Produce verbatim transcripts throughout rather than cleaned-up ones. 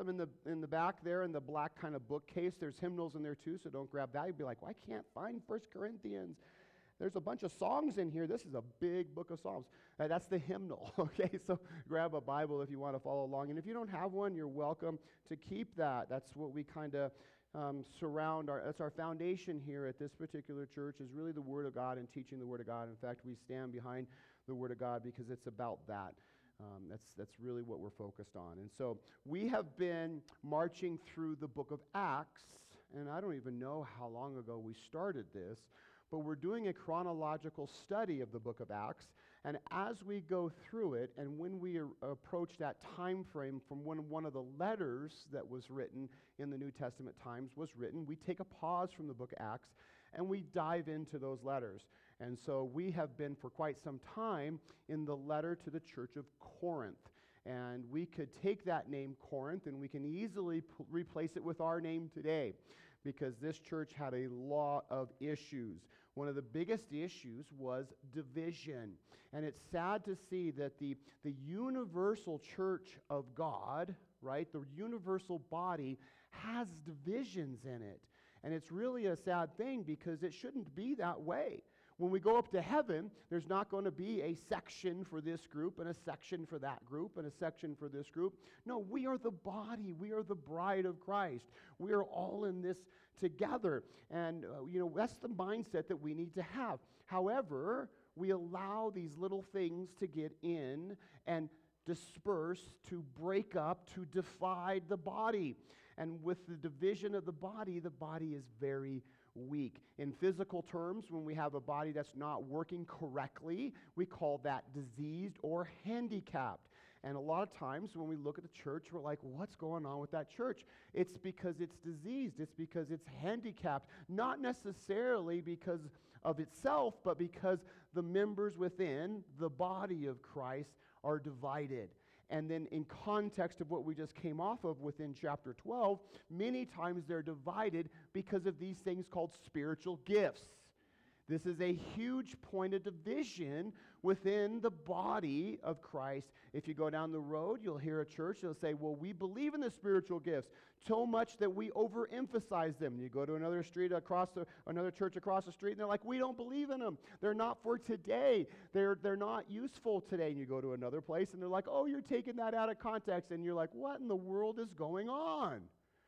some in the in the back there in the black kind of bookcase. There's hymnals in there too, so don't grab that. You'd be like, well, I can't find First Corinthians. There's a bunch of songs in here. This is a big book of Psalms. Uh, that's the hymnal, okay? So grab a Bible if you want to follow along. And if you don't have one, you're welcome to keep that. That's what we kind of um, surround. Our, that's our foundation here at this particular church, is really the Word of God and teaching the Word of God. In fact, we stand behind the Word of God because it's about that. Um, that's that's really what we're focused on. And so we have been marching through the book of Acts, and I don't even know how long ago we started this, but we're doing a chronological study of the book of Acts, and as we go through it, and when we are, approach that time frame from when one of the letters that was written in the New Testament times was written, we take a pause from the book of Acts, and we dive into those letters. And so we have been for quite some time in the letter to the church of Corinth. And we could take that name Corinth and we can easily p- replace it with our name today, because this church had a lot of issues. One of the biggest issues was division. And it's sad to see that the, the universal church of God, right, the universal body, has divisions in it. And it's really a sad thing because it shouldn't be that way. When we go up to heaven, there's not going to be a section for this group and a section for that group and a section for this group. No, we are the body. We are the bride of Christ. We are all in this together. And, uh, you know, that's the mindset that we need to have. However, we allow these little things to get in and disperse, to break up, to divide the body. And with the division of the body, the body is very weak. In physical terms, when we have a body that's not working correctly, we call that diseased or handicapped. And a lot of times when we look at the church, we're like, what's going on with that church? It's because it's diseased. It's because it's handicapped. Not necessarily because of itself, but because the members within the body of Christ are divided. And then in context of what we just came off of within chapter twelve, many times they're divided because of these things called spiritual gifts. This is a huge point of division within the body of Christ. If you go down the road, you'll hear a church, they'll say, well, we believe in the spiritual gifts so much that we overemphasize them. You go to another street across the, another church across the street, and they're like, we don't believe in them. They're not for today. They're, they're not useful today. And you go to another place, and they're like, oh, you're taking that out of context. And you're like, what in the world is going on?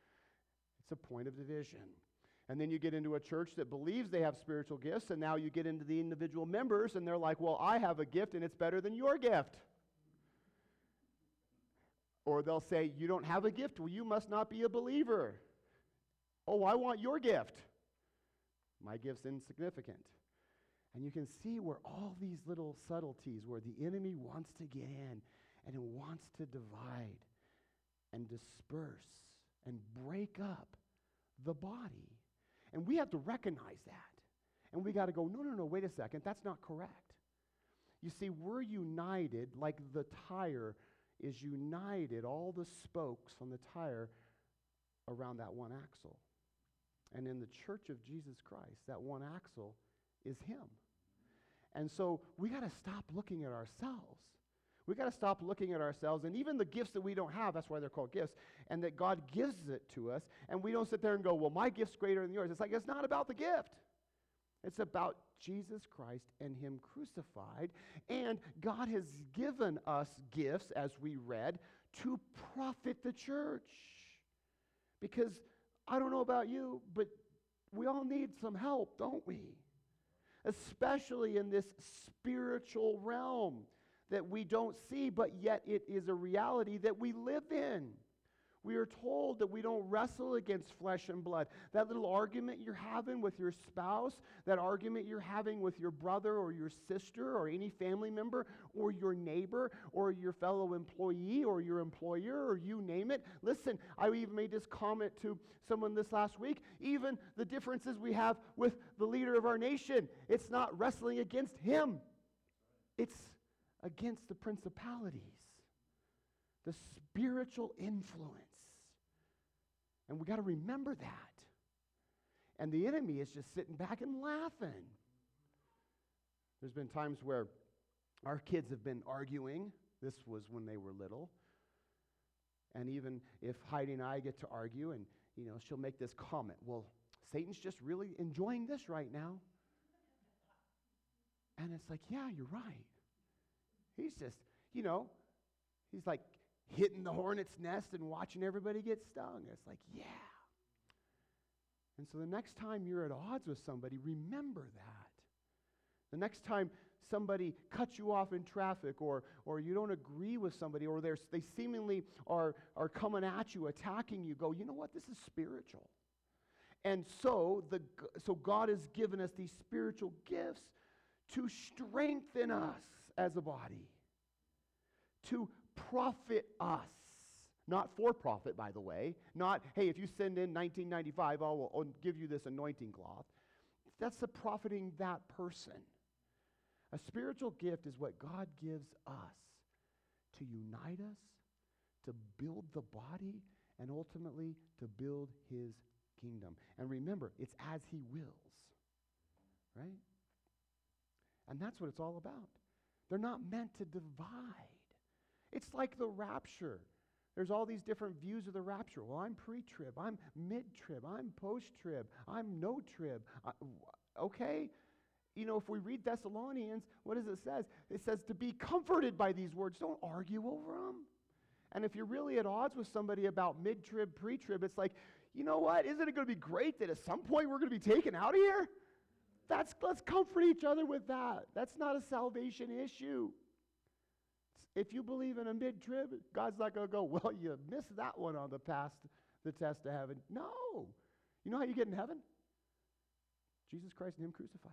It's a point of division. And then you get into a church that believes they have spiritual gifts, and now you get into the individual members, and they're like, well, I have a gift, and it's better than your gift. Or they'll say, you don't have a gift, well, you must not be a believer. Oh, I want your gift. My gift's insignificant. And you can see where all these little subtleties, where the enemy wants to get in, and it wants to divide, and disperse, and break up the body. And we have to recognize that. And we got to go, no, no, no, wait a second, that's not correct. You see, we're united like the tire is united, all the spokes on the tire around that one axle. And in the church of Jesus Christ, that one axle is Him. And so we got to stop looking at ourselves. We got to stop looking at ourselves, and even the gifts that we don't have, that's why they're called gifts, and that God gives it to us, and we don't sit there and go, well, my gift's greater than yours. It's like, it's not about the gift. It's about Jesus Christ and Him crucified, and God has given us gifts, as we read, to profit the church. Because I don't know about you, but we all need some help, don't we? Especially in this spiritual realm that we don't see, but yet it is a reality that we live in. We are told that we don't wrestle against flesh and blood. That little argument you're having with your spouse, that argument you're having with your brother or your sister or any family member or your neighbor or your fellow employee or your employer or you name it. Listen, I even made this comment to someone this last week. Even the differences we have with the leader of our nation, it's not wrestling against him. It's against the principalities, the spiritual influence. And we got to remember that. And the enemy is just sitting back and laughing. There's been times where our kids have been arguing. This was when they were little. And even if Heidi and I get to argue, and, you know, she'll make this comment, well, Satan's just really enjoying this right now. And it's like, yeah, you're right. He's just, you know, he's like hitting the hornet's nest and watching everybody get stung. It's like, yeah. And so the next time you're at odds with somebody, remember that. The next time somebody cuts you off in traffic, or or you don't agree with somebody, or they're, they seemingly are, are coming at you, attacking you, go, you know what, this is spiritual. And so, the, so God has given us these spiritual gifts to strengthen us as a body, to profit us. Not for profit, by the way. Not, hey, if you send in nineteen ninety-five, I'll, I'll give you this anointing cloth. That's the profiting that person. A spiritual gift is what God gives us to unite us, to build the body, and ultimately to build his kingdom. And remember, it's as he wills, right? And that's what it's all about. They're not meant to divide. It's like the rapture. There's all these different views of the rapture. Well, I'm pre-trib, I'm mid-trib, I'm post-trib, I'm no-trib. Uh, okay? You know, if we read Thessalonians, what does it say? It says to be comforted by these words. Don't argue over them. And if you're really at odds with somebody about mid-trib, pre-trib, it's like, you know what? Isn't it going to be great that at some point we're going to be taken out of here? That's, let's comfort each other with that. That's not a salvation issue. If you believe in a mid-trib, God's not going to go, well, you missed that one on the path, the test to heaven. No. You know how you get in heaven? Jesus Christ and him crucified.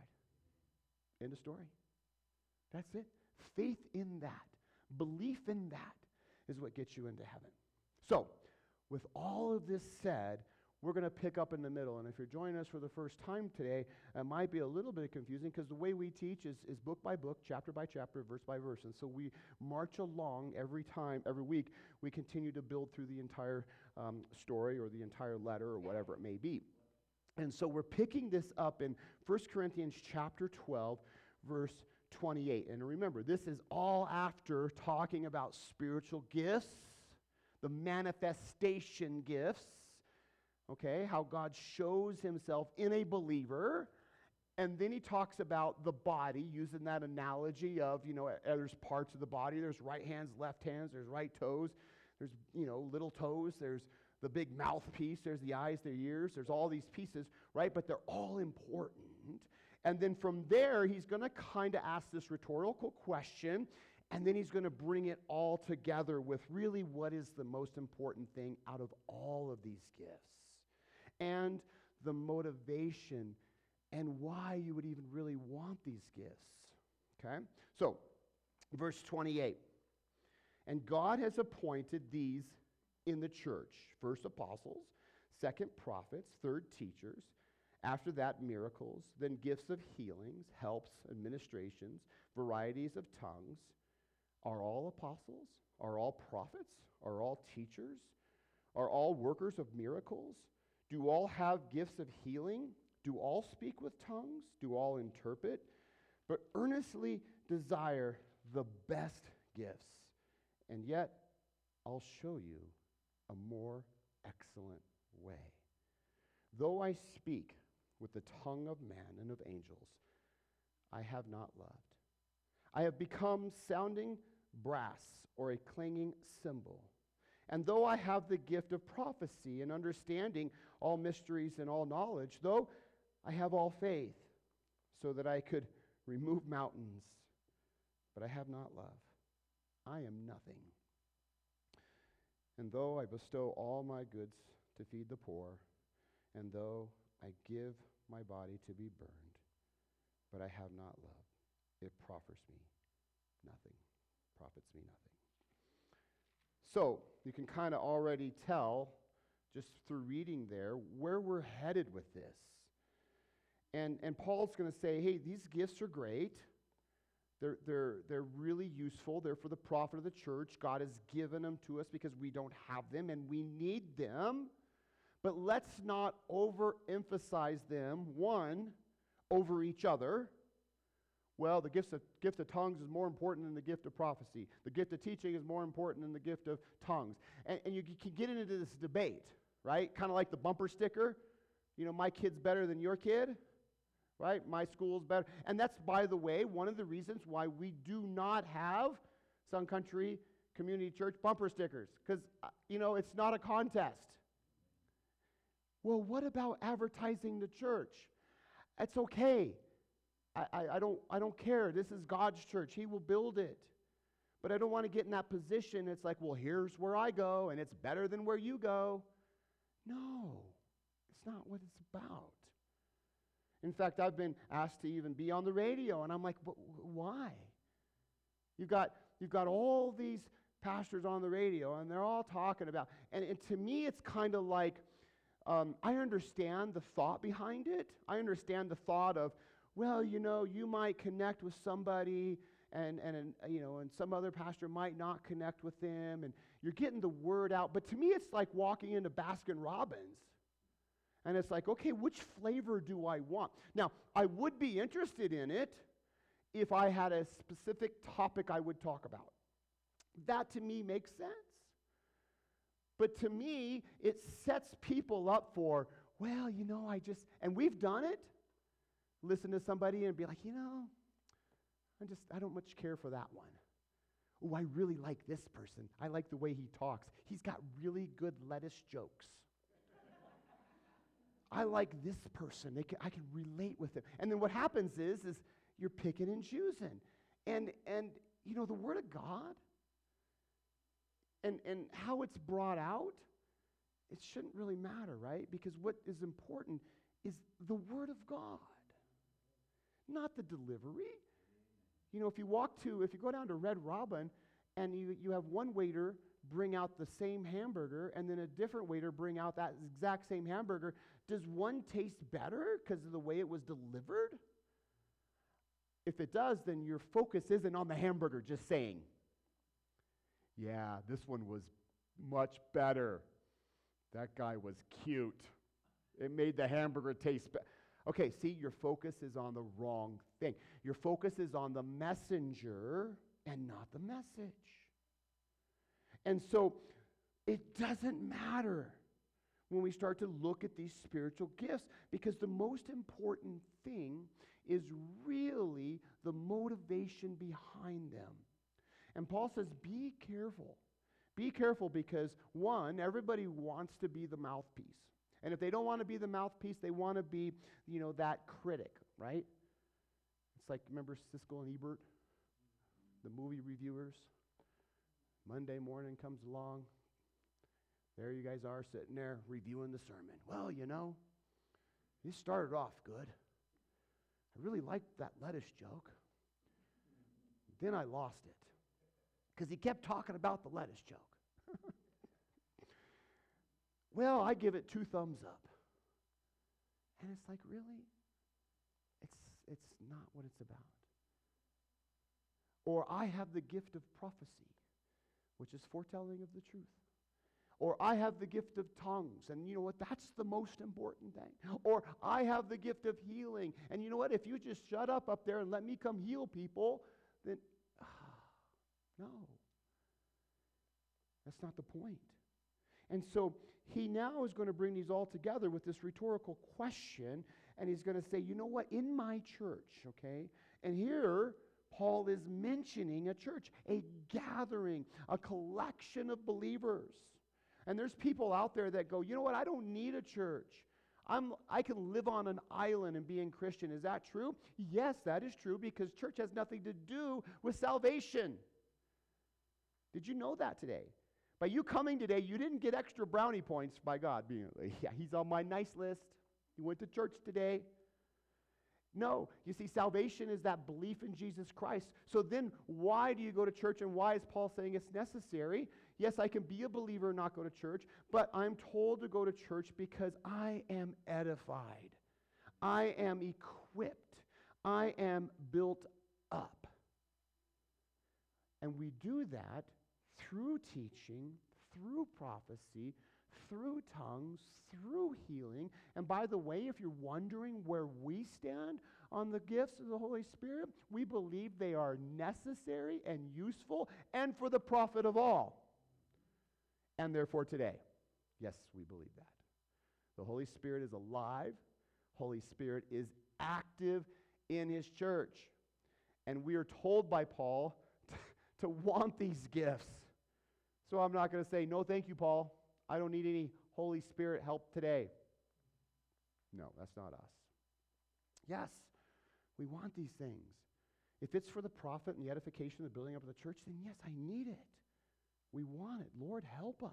End of story. That's it. Faith in that, belief in that is what gets you into heaven. So, with all of this said, we're going to pick up in the middle. And if you're joining us for the first time today, it might be a little bit confusing because the way we teach is, is book by book, chapter by chapter, verse by verse. And so we march along every time, every week, we continue to build through the entire um, story or the entire letter or whatever it may be. And so we're picking this up in First Corinthians chapter twelve, verse twenty-eight. And remember, this is all after talking about spiritual gifts, the manifestation gifts, okay, how God shows himself in a believer. And then he talks about the body, using that analogy of, you know, there's parts of the body. There's right hands, left hands, there's right toes, there's, you know, little toes, there's the big mouthpiece, there's the eyes, the ears, there's all these pieces, right? But they're all important. And then from there, he's going to kind of ask this rhetorical question, and then he's going to bring it all together with really what is the most important thing out of all of these gifts, and the motivation and why you would even really want these gifts, okay? So, verse twenty-eight, and God has appointed these in the church, first apostles, second prophets, third teachers, after that miracles, then gifts of healings, helps, administrations, varieties of tongues. Are all apostles? Are all prophets? Are all teachers? Are all workers of miracles? Do all have gifts of healing? Do all speak with tongues? Do all interpret? But earnestly desire the best gifts. And yet, I'll show you a more excellent way. Though I speak with the tongue of man and of angels, I have not loved. I have become sounding brass or a clanging cymbal. And though I have the gift of prophecy and understanding all mysteries and all knowledge, though I have all faith so that I could remove mountains, but I have not love, I am nothing. And though I bestow all my goods to feed the poor, and though I give my body to be burned, but I have not love, it proffers me nothing, profits me nothing. So, you can kind of already tell, just through reading there, where we're headed with this. And, and Paul's going to say, hey, these gifts are great. They're, they're, they're really useful. They're for the profit of the church. God has given them to us because we don't have them and we need them. But let's not overemphasize them, one, over each other, Well, the gifts of, gift of tongues is more important than the gift of prophecy. The gift of teaching is more important than the gift of tongues. And, and you can get into this debate, right? Kind of like the bumper sticker. You know, my kid's better than your kid, right? My school's better. And that's, by the way, one of the reasons why we do not have Sun Country Community Church bumper stickers. Because, you know, it's not a contest. Well, what about advertising the church? It's okay. I, I, I don't I don't care. This is God's church. He will build it. But I don't want to get in that position. It's like, well, here's where I go, and it's better than where you go. No, it's not what it's about. In fact, I've been asked to even be on the radio, and I'm like, but why? You've got you've got all these pastors on the radio, and they're all talking about, and, and to me, it's kind of like, um, I understand the thought behind it. I understand the thought of, well, you know, you might connect with somebody, and, and, and you know, and some other pastor might not connect with them, and you're getting the word out. But to me, it's like walking into Baskin Robbins. And it's like, okay, which flavor do I want? Now, I would be interested in it if I had a specific topic I would talk about. That, to me, makes sense. But to me, it sets people up for, well, you know, I just, and we've done it. Listen to somebody and be like, you know, I just, I don't much care for that one. Oh, I really like this person. I like the way he talks. He's got really good lettuce jokes. I like this person. They can, I can relate with them. And then what happens is, is you're picking and choosing. And, and you know, the Word of God and, and how it's brought out, it shouldn't really matter, right? Because what is important is the Word of God. Not the delivery. You know, if you walk to, if you go down to Red Robin and you, you have one waiter bring out the same hamburger and then a different waiter bring out that exact same hamburger, does one taste better because of the way it was delivered? If it does, then your focus isn't on the hamburger, just saying, yeah, this one was much better. That guy was cute. It made the hamburger taste better. Okay, see, your focus is on the wrong thing. Your focus is on the messenger and not the message. And so it doesn't matter when we start to look at these spiritual gifts, because the most important thing is really the motivation behind them. And Paul says, be careful. Be careful because, one, everybody wants to be the mouthpiece. And if they don't want to be the mouthpiece, they want to be, you know, that critic, right? It's like, remember Siskel and Ebert, the movie reviewers? Monday morning comes along. There you guys are sitting there reviewing the sermon. Well, you know, it started off good. I really liked that lettuce joke. Then I lost it because he kept talking about the lettuce joke. Well, I give it two thumbs up. And it's like, really? It's, it's not what it's about. Or I have the gift of prophecy, which is foretelling of the truth. Or I have the gift of tongues, and you know what? That's the most important thing. Or I have the gift of healing, and you know what? If you just shut up up there and let me come heal people, then, ah, no. That's not the point. And so he now is going to bring these all together with this rhetorical question, and he's going to say, you know what? In my church, okay? And here, Paul is mentioning a church, a gathering, a collection of believers. And there's people out there that go, you know what? I don't need a church. I'm, I can live on an island and being Christian. Is that true? Yes, that is true, because church has nothing to do with salvation. Did you know that today? By you coming today, you didn't get extra brownie points by God being like, yeah, he's on my nice list. You went to church today. No, you see, salvation is that belief in Jesus Christ. So then why do you go to church, and why is Paul saying it's necessary? Yes, I can be a believer and not go to church, but I'm told to go to church because I am edified. I am equipped. I am built up. And we do that through teaching, through prophecy, through tongues, through healing. And by the way, if you're wondering where we stand on the gifts of the Holy Spirit, we believe they are necessary and useful and for the profit of all. And therefore today. Yes, we believe that. The Holy Spirit is alive. Holy Spirit is active in his church. And we are told by Paul to, to want these gifts. So I'm not going to say, no, thank you, Paul. I don't need any Holy Spirit help today. No, that's not us. Yes, we want these things. If it's for the profit and the edification of the building up of the church, then yes, I need it. We want it. Lord, help us.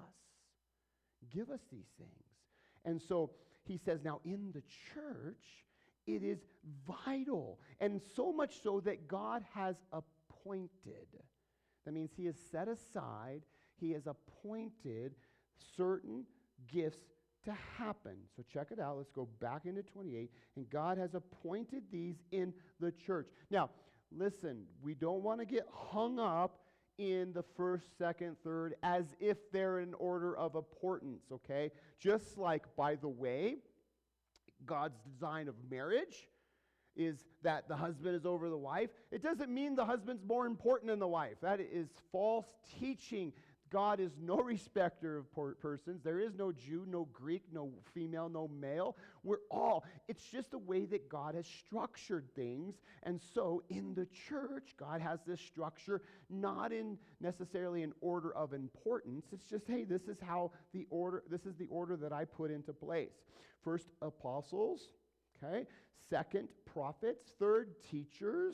Give us these things. And so he says, now in the church, it is vital. And so much so that God has appointed. That means he has set aside, he has appointed certain gifts to happen. So check it out. Let's go back into twenty-eight. And God has appointed these in the church. Now, listen, we don't want to get hung up in the first, second, third, as if they're in order of importance, okay? Just like, by the way, God's design of marriage is that the husband is over the wife. It doesn't mean the husband's more important than the wife. That is false teaching. God is no respecter of per- persons. There is no Jew, no Greek, no female, no male. We're all, it's just the way that God has structured things. And so in the church, God has this structure, not in necessarily an order of importance. It's just, hey, this is how the order, this is the order that I put into place. First, apostles, okay? Second, prophets. Third, teachers.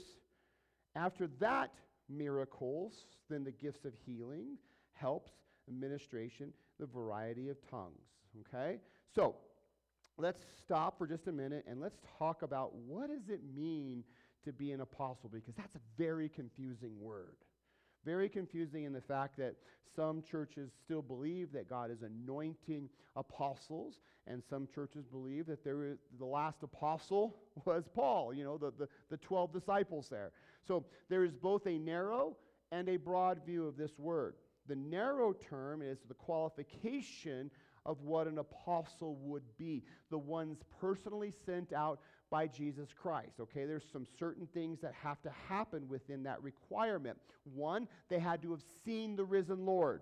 After that, miracles, then the gifts of healing, helps, administration, the variety of tongues, okay? So, let's stop for just a minute and let's talk about what does it mean to be an apostle, because that's a very confusing word. Very confusing in the fact that some churches still believe that God is anointing apostles, and some churches believe that there is, the last apostle was Paul, you know, the, the, the twelve disciples there. So there is both a narrow and a broad view of this word. The narrow term is the qualification of what an apostle would be, the ones personally sent out by Jesus Christ, okay? There's some certain things that have to happen within that requirement. One, they had to have seen the risen Lord.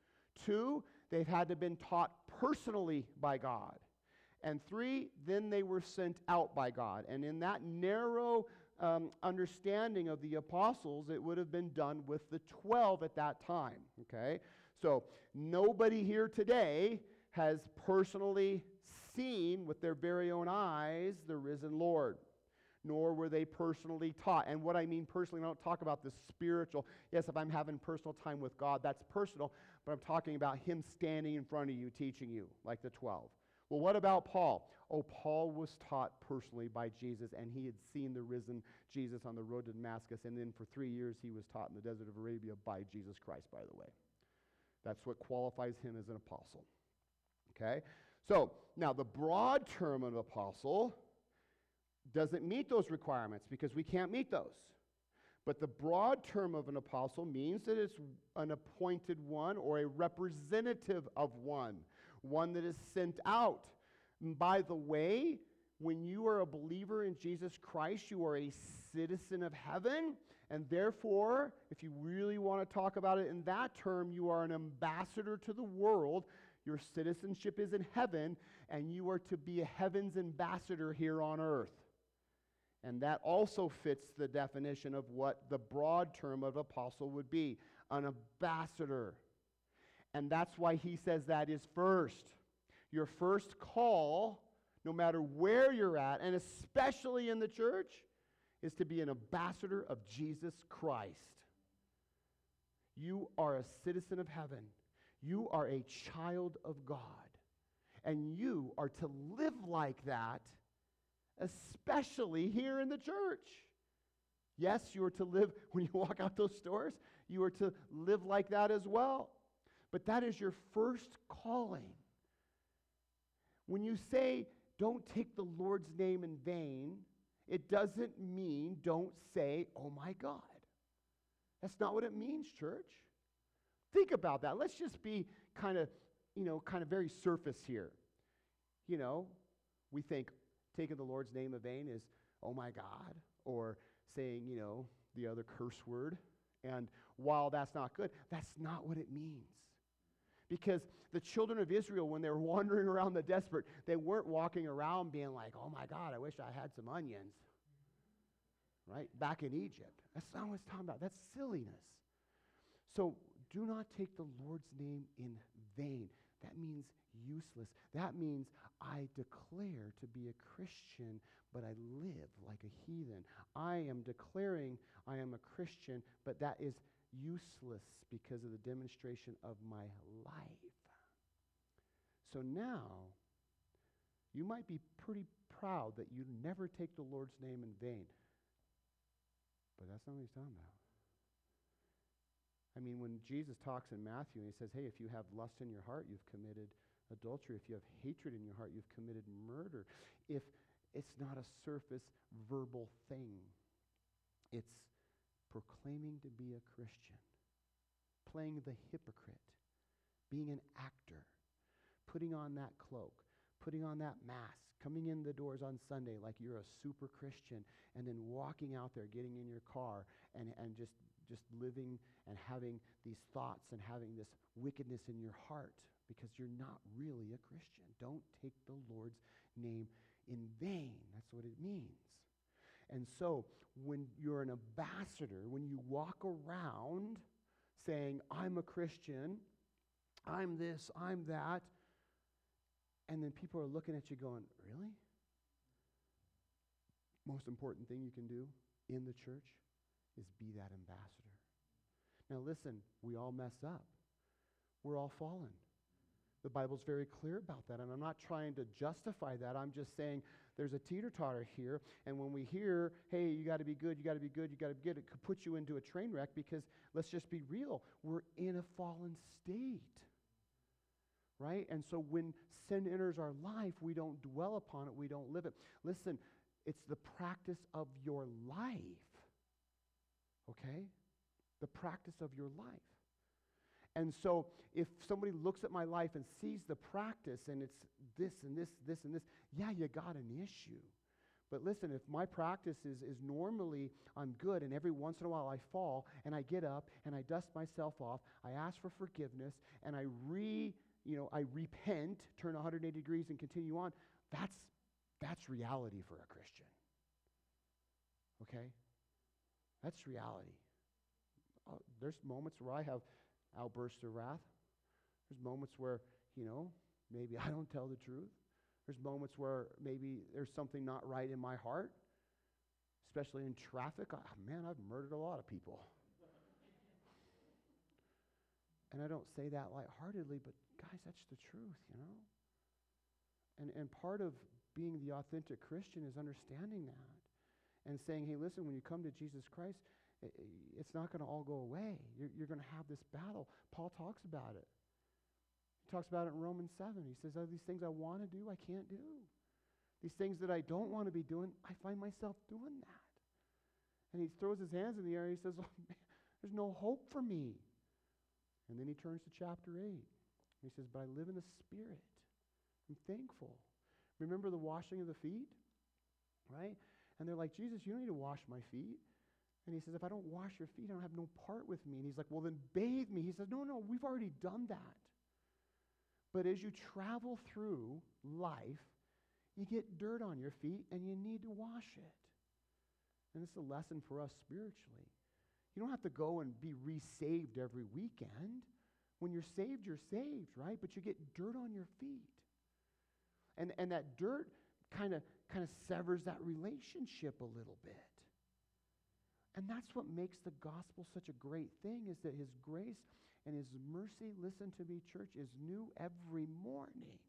Two, they've had to have been taught personally by God. And three, then they were sent out by God. And in that narrow um, understanding of the apostles, it would have been done with the twelve at that time, okay? So nobody here today has personally seen with their very own eyes the risen Lord, nor were they personally taught. And what I mean personally, I don't talk about the spiritual. Yes, if I'm having personal time with God, that's personal, but I'm talking about him standing in front of you, teaching you, like the twelve. Well, what about Paul? Oh, Paul was taught personally by Jesus, and he had seen the risen Jesus on the road to Damascus, and then for three years he was taught in the desert of Arabia by Jesus Christ, by the way. That's what qualifies him as an apostle. Okay? So, now the broad term of apostle doesn't meet those requirements because we can't meet those. But the broad term of an apostle means that it's an appointed one or a representative of one, one that is sent out. And by the way, when you are a believer in Jesus Christ, you are a citizen of heaven, and therefore, if you really want to talk about it in that term, you are an ambassador to the world. Your citizenship is in heaven, and you are to be a heaven's ambassador here on earth. And that also fits the definition of what the broad term of apostle would be, an ambassador. And that's why he says that is first. Your first call, no matter where you're at, and especially in the church, is to be an ambassador of Jesus Christ. You are a citizen of heaven. You are a child of God. And you are to live like that, especially here in the church. Yes, you are to live, when you walk out those doors, you are to live like that as well. But that is your first calling. When you say, don't take the Lord's name in vain, it doesn't mean don't say, oh my God. That's not what it means, church. Think about that. Let's just be kind of you know, kind of very surface here. You know, we think taking the Lord's name in vain is, oh my God, or saying, you know, the other curse word. And while that's not good, that's not what it means. Because the children of Israel, when they were wandering around the desert, they weren't walking around being like, oh my God, I wish I had some onions. Right? Back in Egypt. That's not what it's talking about. That's silliness. So do not take the Lord's name in vain. That means useless. That means I declare to be a Christian, but I live like a heathen. I am declaring I am a Christian, but that is useless because of the demonstration of my life. So now, you might be pretty proud that you never take the Lord's name in vain, but that's not what he's talking about. I mean, when Jesus talks in Matthew and he says, hey, if you have lust in your heart, you've committed adultery. If you have hatred in your heart, you've committed murder. If it's not a surface verbal thing, it's proclaiming to be a Christian, playing the hypocrite, being an actor, putting on that cloak, putting on that mask, coming in the doors on Sunday like you're a super Christian, and then walking out there, getting in your car, and, and just, just living and having these thoughts and having this wickedness in your heart because you're not really a Christian. Don't take the Lord's name in vain. That's what it means. And so when you're an ambassador, when you walk around saying, I'm a Christian, I'm this, I'm that, and then people are looking at you going, really? Most important thing you can do in the church is be that ambassador. Now listen, we all mess up. We're all fallen. The Bible's very clear about that, and I'm not trying to justify that. I'm just saying there's a teeter-totter here, and when we hear, hey, you got to be good, you got to be good, you got to be good, it could put you into a train wreck because, let's just be real, we're in a fallen state, right? And so when sin enters our life, we don't dwell upon it, we don't live it. Listen, it's the practice of your life, okay? The practice of your life. And so if somebody looks at my life and sees the practice and it's this and this, this and this, yeah, you got an issue. But listen, if my practice is, is normally I'm good and every once in a while I fall and I get up and I dust myself off, I ask for forgiveness and I re, you know, I repent, turn one hundred eighty degrees and continue on, that's, that's reality for a Christian. Okay? That's reality. Uh, there's moments where I have outbursts of wrath. There's moments where, you know, maybe I don't tell the truth. There's moments where maybe there's something not right in my heart, especially in traffic. Oh, man, I've murdered a lot of people. And I don't say that lightheartedly, but guys, that's the truth, you know? And, and part of being the authentic Christian is understanding that and saying, hey, listen, when you come to Jesus Christ, it's not going to all go away. You're, you're going to have this battle. Paul talks about it. He talks about it in Romans seven. He says, oh, these things I want to do, I can't do. These things that I don't want to be doing, I find myself doing that. And he throws his hands in the air and he says, oh, man, there's no hope for me. And then he turns to chapter eight. He says, but I live in the Spirit. I'm thankful. Remember the washing of the feet? Right? And they're like, Jesus, you don't need to wash my feet. And he says, if I don't wash your feet, I don't have no part with me. And he's like, well, then bathe me. He says, no, no, we've already done that. But as you travel through life, you get dirt on your feet and you need to wash it. And this is a lesson for us spiritually. You don't have to go and be re-saved every weekend. When you're saved, you're saved, right? But you get dirt on your feet. And, and that dirt kind of kind of severs that relationship a little bit. And that's what makes the gospel such a great thing, is that his grace and his mercy, listen to me, church, is new every morning.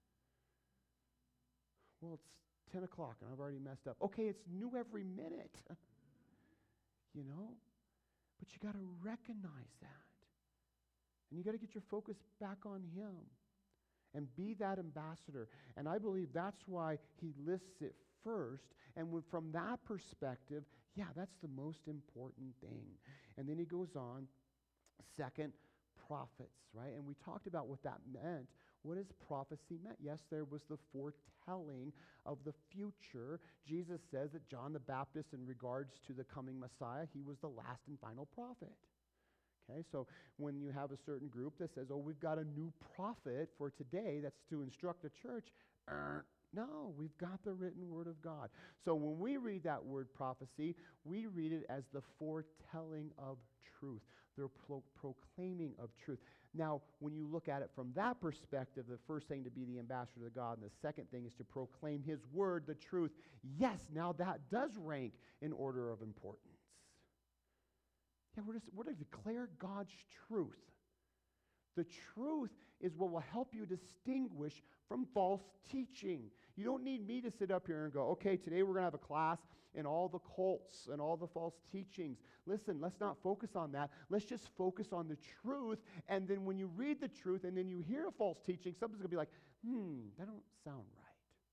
Well, it's ten o'clock and I've already messed up. Okay, it's new every minute. You know? But you got to recognize that. And you got to get your focus back on him and be that ambassador. And I believe that's why he lists it first. And when, from that perspective, yeah, that's the most important thing. And then he goes on, second, prophets, right? And we talked about what that meant. What does prophecy meant? Yes, there was the foretelling of the future. Jesus says that John the Baptist, in regards to the coming Messiah, he was the last and final prophet. Okay, so when you have a certain group that says, oh, we've got a new prophet for today that's to instruct the church, er, no, we've got the written word of God. So when we read that word prophecy, we read it as the foretelling of truth. They're pro- proclaiming of truth. Now, when you look at it from that perspective, the first thing to be the ambassador of God, and the second thing is to proclaim his word, the truth. Yes, now that does rank in order of importance. Yeah, we're, just, we're to declare God's truth. The truth is what will help you distinguish from false teaching. You don't need me to sit up here and go, okay, today we're going to have a class in all the cults and all the false teachings. Listen, let's not focus on that. Let's just focus on the truth. And then when you read the truth and then you hear a false teaching, something's going to be like, hmm, that don't sound right.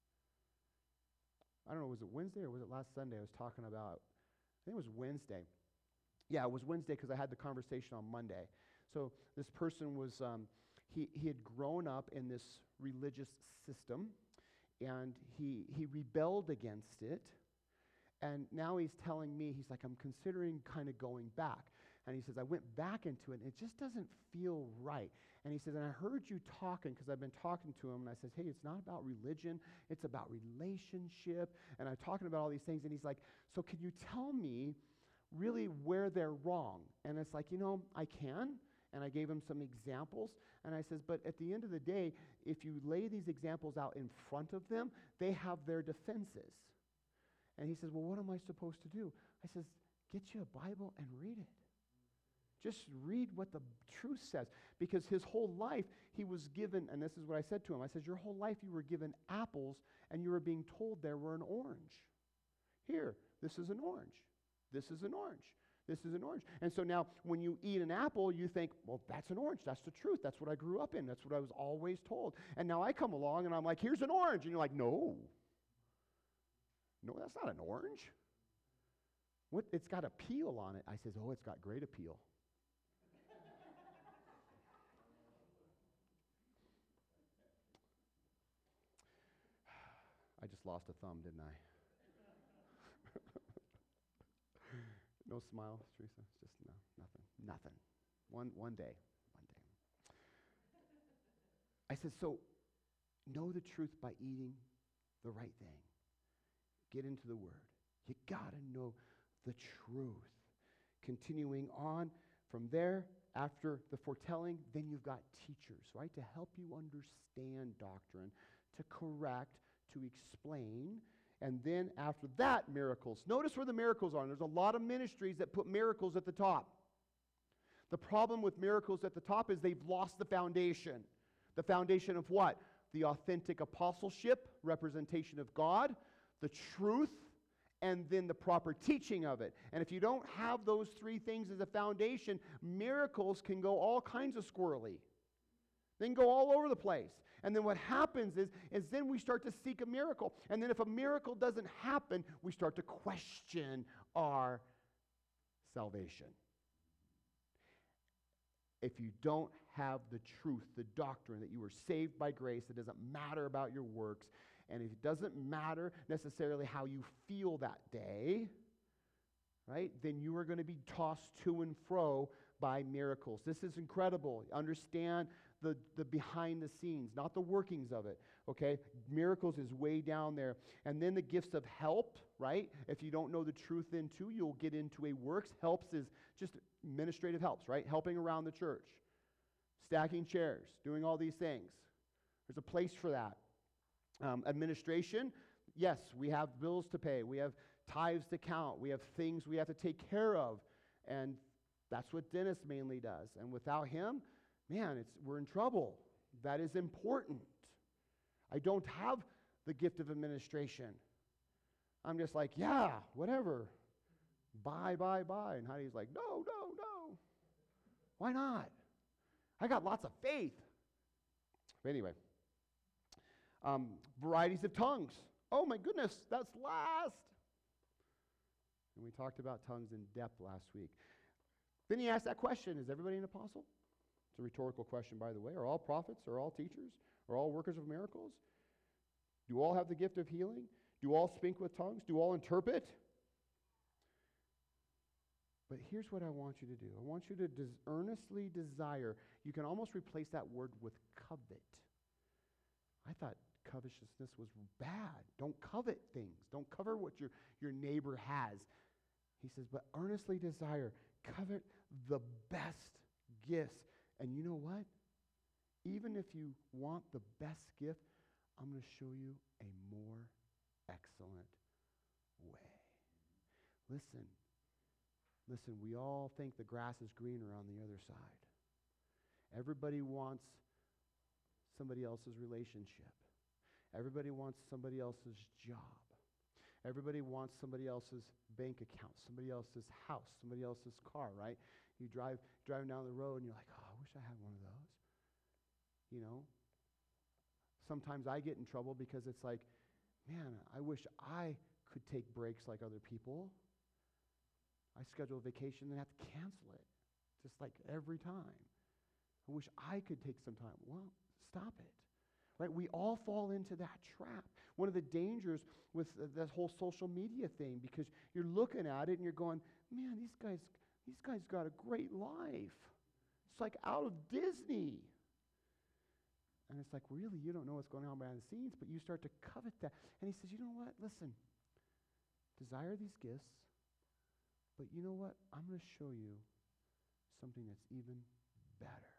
I don't know, was it Wednesday or was it last Sunday I was talking about? I think it was Wednesday. Yeah, it was Wednesday because I had the conversation on Monday. So this person was, um, he, he had grown up in this religious system, and he, he rebelled against it. And now he's telling me, he's like, I'm considering kind of going back. And he says, I went back into it, and it just doesn't feel right. And he says, and I heard you talking, because I've been talking to him, and I said, hey, it's not about religion, it's about relationship. And I'm talking about all these things, and he's like, so can you tell me really where they're wrong? And it's like, you know, I can. And I gave him some examples. And I says, but at the end of the day, if you lay these examples out in front of them, they have their defenses. And he says, well, what am I supposed to do? I says, get you a Bible and read it. Just read what the truth says. Because his whole life, he was given, and this is what I said to him, I said, your whole life you were given apples, and you were being told there were an orange. Here, this is an orange. This is an orange. This is an orange. And so now when you eat an apple, you think, well, that's an orange. That's the truth. That's what I grew up in. That's what I was always told. And now I come along and I'm like, here's an orange. And you're like, no. No, that's not an orange. What? It's got a peel on it. I says, oh, it's got great appeal. I just lost a thumb, didn't I? No smile, Teresa? It's just no, nothing, nothing. One, one day, one day. I said, so know the truth by eating the right thing. Get into the Word. You got to know the truth. Continuing on from there, after the foretelling, then you've got teachers, right, to help you understand doctrine, to correct, to explain. And then after that, miracles. Notice where the miracles are. And there's a lot of ministries that put miracles at the top. The problem with miracles at the top is they've lost the foundation. The foundation of what? The authentic apostleship, representation of God, the truth, and then the proper teaching of it. And if you don't have those three things as a foundation, miracles can go all kinds of squirrely. They can go all over the place. And then what happens is, is then we start to seek a miracle. And then if a miracle doesn't happen, we start to question our salvation. If you don't have the truth, the doctrine that you were saved by grace, it doesn't matter about your works, and it doesn't matter necessarily how you feel that day, right, then you are going to be tossed to and fro by miracles. This is incredible. Understand the, the behind the scenes, not the workings of it, okay? Miracles is way down there. And then the gifts of help, right? If you don't know the truth then too, you'll get into a works. Helps is just administrative helps, right? Helping around the church, stacking chairs, doing all these things. There's a place for that. Um, administration, yes, we have bills to pay. We have tithes to count. We have things we have to take care of. And that's what Dennis mainly does. And without him, man, it's, we're in trouble. That is important. I don't have the gift of administration. I'm just like, yeah, whatever. Bye, bye, bye. And Heidi's like, no, no, no. Why not? I got lots of faith. But anyway, um, varieties of tongues. Oh my goodness, that's last. And we talked about tongues in depth last week. Then he asked that question, is everybody an apostle? It's a rhetorical question, by the way. Are all prophets? Are all teachers? Are all workers of miracles? Do all have the gift of healing? Do all speak with tongues? Do all interpret? But here's what I want you to do. I want you to des- earnestly desire. You can almost replace that word with covet. I thought covetousness was bad. Don't covet things. Don't cover what your, your neighbor has. He says, but earnestly desire, covet the best gifts. And you know what? Even if you want the best gift, I'm going to show you a more excellent way. Listen. Listen, we all think the grass is greener on the other side. Everybody wants somebody else's relationship. Everybody wants somebody else's job. Everybody wants somebody else's bank account, somebody else's house, somebody else's car, right? You drive driving down the road and you're like, oh, I wish I had one of those. You know? Sometimes I get in trouble because it's like, man, I wish I could take breaks like other people. I schedule a vacation and have to cancel it, just like every time. I wish I could take some time. Well, stop it. Right? We all fall into that trap. One of the dangers with uh, this whole social media thing, because you're looking at it and you're going, man, these guys, these guys got a great life. It's like out of Disney. And it's like, really, you don't know what's going on behind the scenes, but you start to covet that. And he says, you know what? Listen, desire these gifts. But you know what? I'm going to show you something that's even better.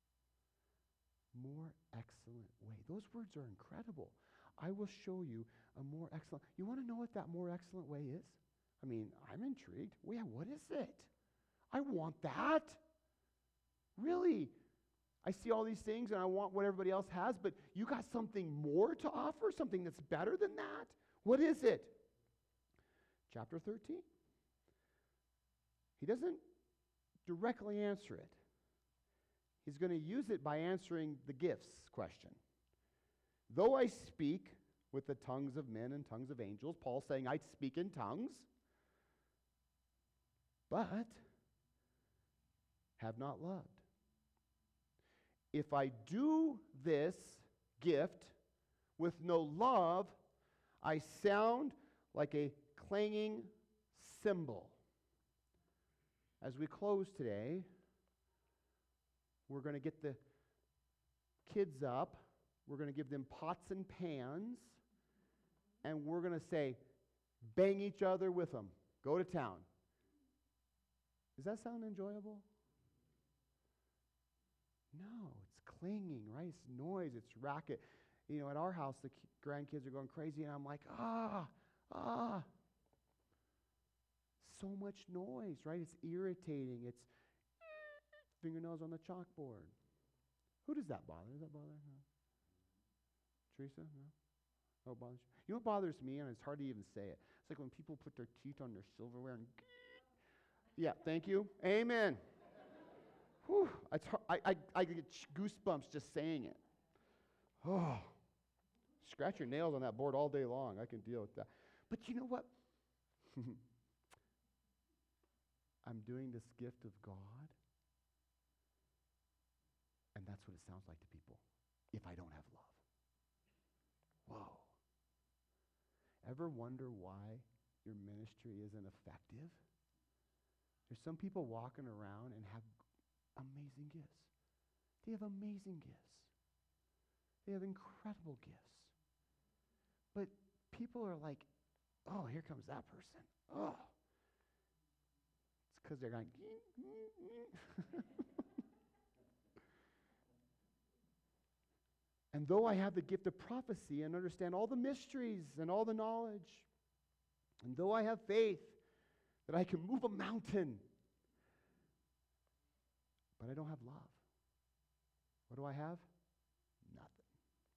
More excellent way. Those words are incredible. I will show you a more excellent. You want to know what that more excellent way is? I mean, I'm intrigued. Well, yeah, what is it? I want that. Really? I see all these things and I want what everybody else has, but you got something more to offer, something that's better than that? What is it? Chapter thirteen. He doesn't directly answer it. He's going to use it by answering the gifts question. Though I speak with the tongues of men and tongues of angels, Paul's saying I speak in tongues, but have not loved. If I do this gift with no love, I sound like a clanging cymbal. As we close today, we're going to get the kids up. We're going to give them pots and pans. And we're going to say, bang each other with them. Go to town. Does that sound enjoyable? No, it's clanging, right? It's noise, it's racket. You know, at our house, the ki- grandkids are going crazy, and I'm like, ah, ah. So much noise, right? It's irritating. It's fingernails on the chalkboard. Who does that bother? Does that bother? No. Teresa? No? Oh, it bothers you? You know what bothers me, and it's hard to even say it. It's like when people put their teeth on their silverware and yeah, thank you. Amen. Whew, it's hard. I, I, I get goosebumps just saying it. Oh, scratch your nails on that board all day long. I can deal with that. But you know what? I'm doing this gift of God, and that's what it sounds like to people if I don't have love. Whoa. Ever wonder why your ministry isn't effective? There's some people walking around and have amazing gifts. They have amazing gifts. They have incredible gifts. But people are like, oh, here comes that person. Oh. It's because they're going, and though I have the gift of prophecy and understand all the mysteries and all the knowledge, and though I have faith that I can move a mountain, but I don't have love. What do I have? Nothing.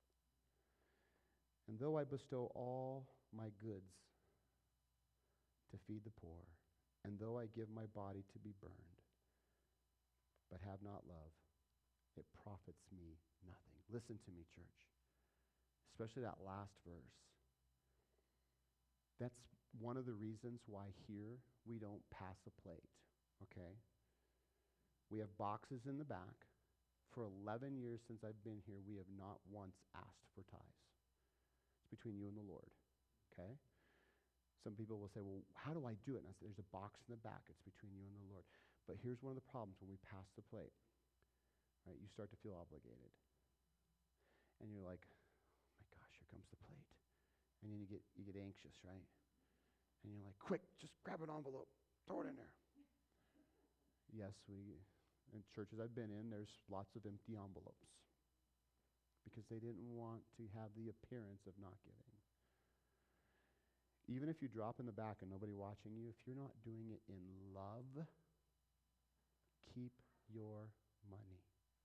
And though I bestow all my goods to feed the poor, and though I give my body to be burned, but have not love, it profits me nothing. Listen to me, church. Especially that last verse. That's one of the reasons why here we don't pass a plate, okay? We have boxes in the back. For eleven years since I've been here, we have not once asked for tithes. It's between you and the Lord, okay? Some people will say, well, how do I do it? And I say, there's a box in the back. It's between you and the Lord. But here's one of the problems when we pass the plate, right? You start to feel obligated. And you're like, oh my gosh, here comes the plate. And then you get you get anxious, right? And you're like, quick, just grab an envelope, throw it in there. Yes, we, in churches I've been in, there's lots of empty envelopes because they didn't want to have the appearance of not giving. Even if you drop in the back and nobody watching you, if you're not doing it in love, keep your money.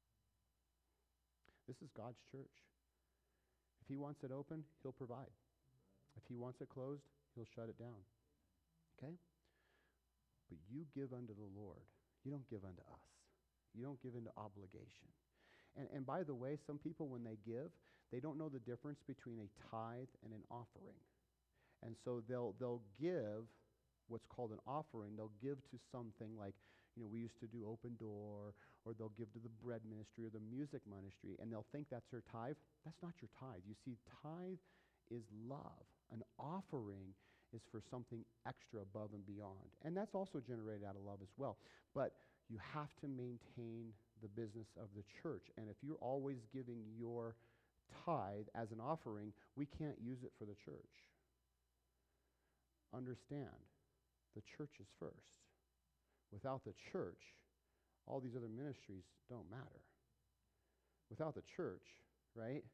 This is God's church. If he wants it open, he'll provide. If he wants it closed, he'll shut it down. Okay? But you give unto the Lord. You don't give unto us. You don't give into obligation. And, and by the way, some people, when they give, they don't know the difference between a tithe and an offering. And so they'll they'll give what's called an offering. They'll give to something like, you know, we used to do Open Door, or they'll give to the bread ministry or the music ministry, and they'll think that's their tithe. That's not your tithe. You see, tithe is love. An offering is for something extra above and beyond. And that's also generated out of love as well. But you have to maintain the business of the church. And if you're always giving your tithe as an offering, we can't use it for the church. Understand, the church is first. Without the church, all these other ministries don't matter. Without the church, right,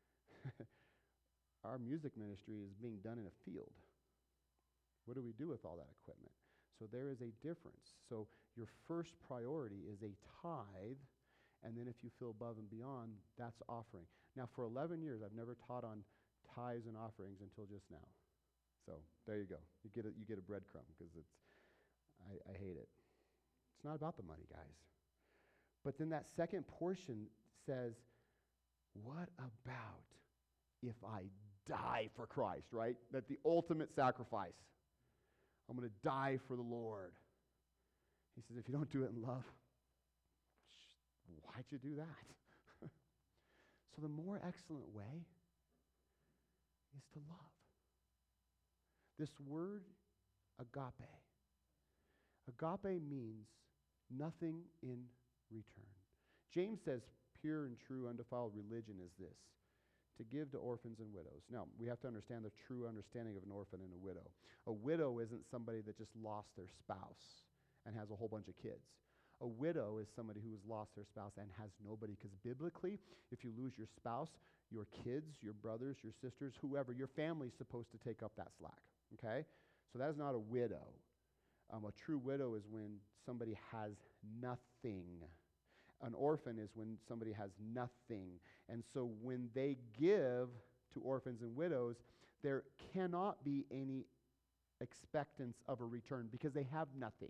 our music ministry is being done in a field. What do we do with all that equipment? So there is a difference. So your first priority is a tithe, and then if you feel above and beyond, that's offering. Now, for eleven years, I've never taught on tithes and offerings until just now. So there you go. You get a, you get a breadcrumb because it's, I, I hate it. It's not about the money, guys. But then that second portion says, what about if I die for Christ, right? That the ultimate sacrifice. I'm going to die for the Lord. He says, if you don't do it in love, why'd you do that? So the more excellent way is to love. This word, agape. Agape means nothing in return. James says pure and true undefiled religion is this, to give to orphans and widows. Now, we have to understand the true understanding of an orphan and a widow. A widow isn't somebody that just lost their spouse and has a whole bunch of kids. A widow is somebody who has lost their spouse and has nobody, because biblically, if you lose your spouse, your kids, your brothers, your sisters, whoever, your family's supposed to take up that slack, okay? So that is not a widow. Um, a true widow is when somebody has nothing. An orphan is when somebody has nothing. And so when they give to orphans and widows, there cannot be any expectance of a return because they have nothing.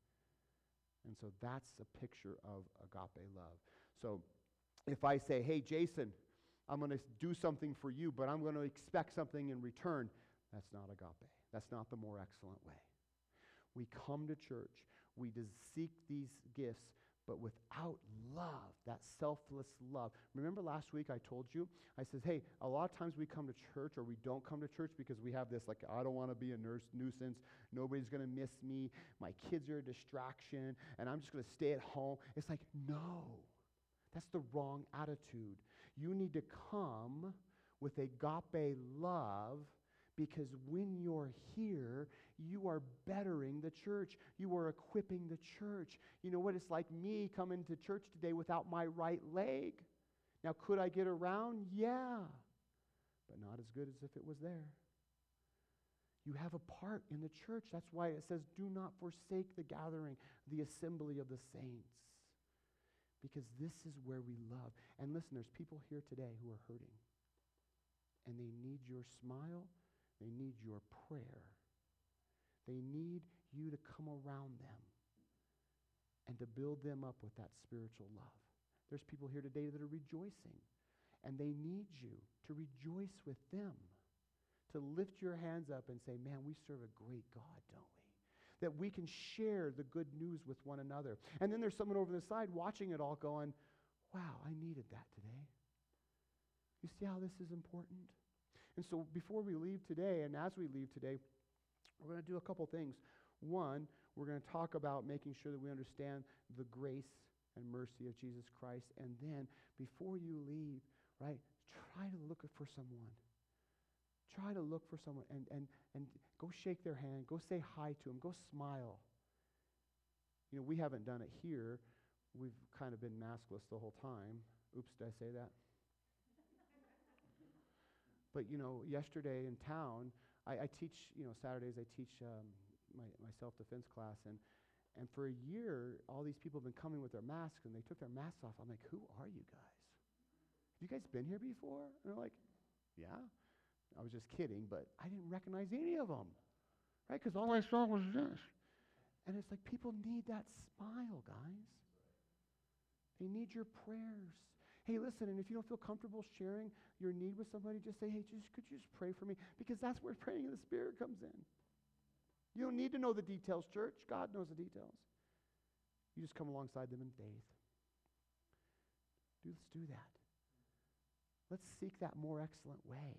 And so that's a picture of agape love. So if I say, hey, Jason, I'm going to do something for you, but I'm going to expect something in return, that's not agape. That's not the more excellent way. We come to church, we des- seek these gifts, but without love, that selfless love. Remember last week I told you, I said, hey, a lot of times we come to church or we don't come to church because we have this, like, I don't want to be a nurse nuisance. Nobody's going to miss me. My kids are a distraction, and I'm just going to stay at home. It's like, no, that's the wrong attitude. You need to come with agape love, because when you're here, you are bettering the church. You are equipping the church. You know what it's like me coming to church today without my right leg. Now, could I get around? Yeah. But not as good as if it was there. You have a part in the church. That's why it says, do not forsake the gathering, the assembly of the saints. Because this is where we love. And listen, there's people here today who are hurting. And they need your smile. They need your prayer. They need you to come around them and to build them up with that spiritual love. There's people here today that are rejoicing, and they need you to rejoice with them, to lift your hands up and say, man, we serve a great God, don't we? That we can share the good news with one another. And then there's someone over the side watching it all going, wow, I needed that today. You see how this is important? And so before we leave today, and as we leave today, we're going to do a couple things. One, we're going to talk about making sure that we understand the grace and mercy of Jesus Christ. And then, before you leave, right, try to look for someone. Try to look for someone and, and, and go shake their hand. Go say hi to them. Go smile. You know, we haven't done it here. We've kind of been maskless the whole time. Oops, did I say that? But, you know, yesterday in town, I, I teach, you know, Saturdays I teach um, my, my self-defense class. And, and for a year, all these people have been coming with their masks, and they took their masks off. I'm like, who are you guys? Have you guys been here before? And they're like, yeah. I was just kidding, but I didn't recognize any of them, right? Because all I saw was this. And it's like people need that smile, guys. They need your prayers. Hey, listen, and if you don't feel comfortable sharing your need with somebody, just say, hey, just, could you just pray for me? Because that's where praying in the Spirit comes in. You don't need to know the details, church. God knows the details. You just come alongside them in faith. Do, let's do that. Let's seek that more excellent way.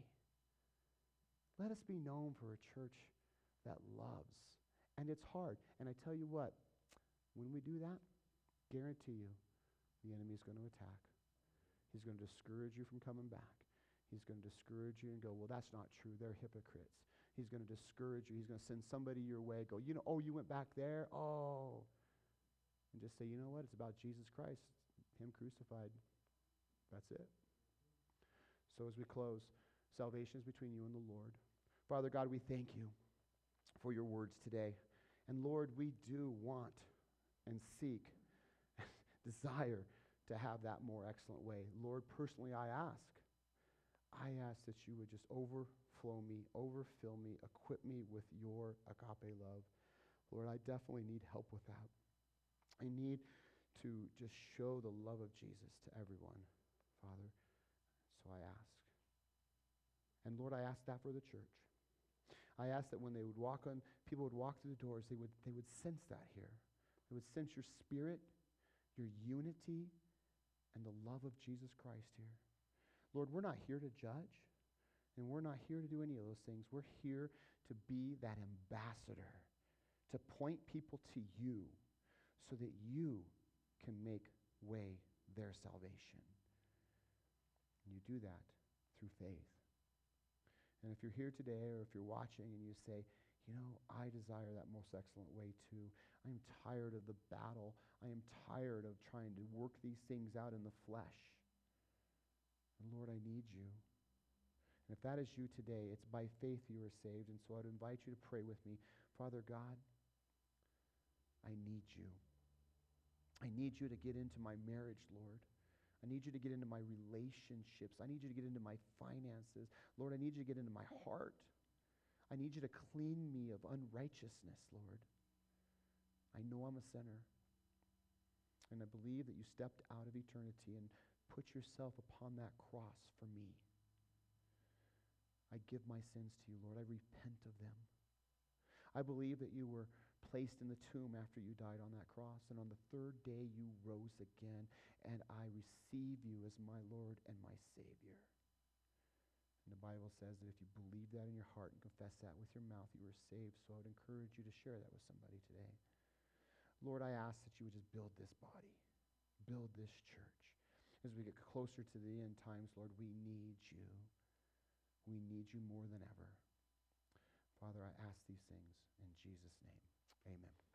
Let us be known for a church that loves. And it's hard. And I tell you what, when we do that, guarantee you, the enemy is going to attack. He's going to discourage you from coming back. He's going to discourage you and go, well, that's not true. They're hypocrites. He's going to discourage you. He's going to send somebody your way. Go, you know, oh, you went back there? Oh. And just say, you know what? It's about Jesus Christ, him crucified. That's it. So as we close, salvation is between you and the Lord. Father God, we thank you for your words today. And Lord, we do want and seek, desire to have that more excellent way. Lord, personally, I ask, I ask that you would just overflow me, overfill me, equip me with your agape love. Lord, I definitely need help with that. I need to just show the love of Jesus to everyone, Father. So I ask. And Lord, I ask that for the church. I ask that when they would walk on, people would walk through the doors, they would, they would sense that here. They would sense your spirit, your unity, and the love of Jesus Christ here. Lord, we're not here to judge, and we're not here to do any of those things. We're here to be that ambassador, to point people to you so that you can make way their salvation. And you do that through faith. And if you're here today or if you're watching and you say, you know, I desire that most excellent way too. I am tired of the battle. I am tired of trying to work these things out in the flesh. And Lord, I need you. And if that is you today, it's by faith you are saved. And so I'd invite you to pray with me. Father God, I need you. I need you to get into my marriage, Lord. I need you to get into my relationships. I need you to get into my finances. Lord, I need you to get into my heart. I need you to clean me of unrighteousness, Lord. I know I'm a sinner. And I believe that you stepped out of eternity and put yourself upon that cross for me. I give my sins to you, Lord. I repent of them. I believe that you were placed in the tomb after you died on that cross, and on the third day you rose again, and I receive you as my Lord and my Savior. And the Bible says that if you believe that in your heart and confess that with your mouth, you are saved. So I would encourage you to share that with somebody today. Lord, I ask that you would just build this body, build this church. As we get closer to the end times, Lord, we need you. We need you more than ever. Father, I ask these things in Jesus' name. Amen.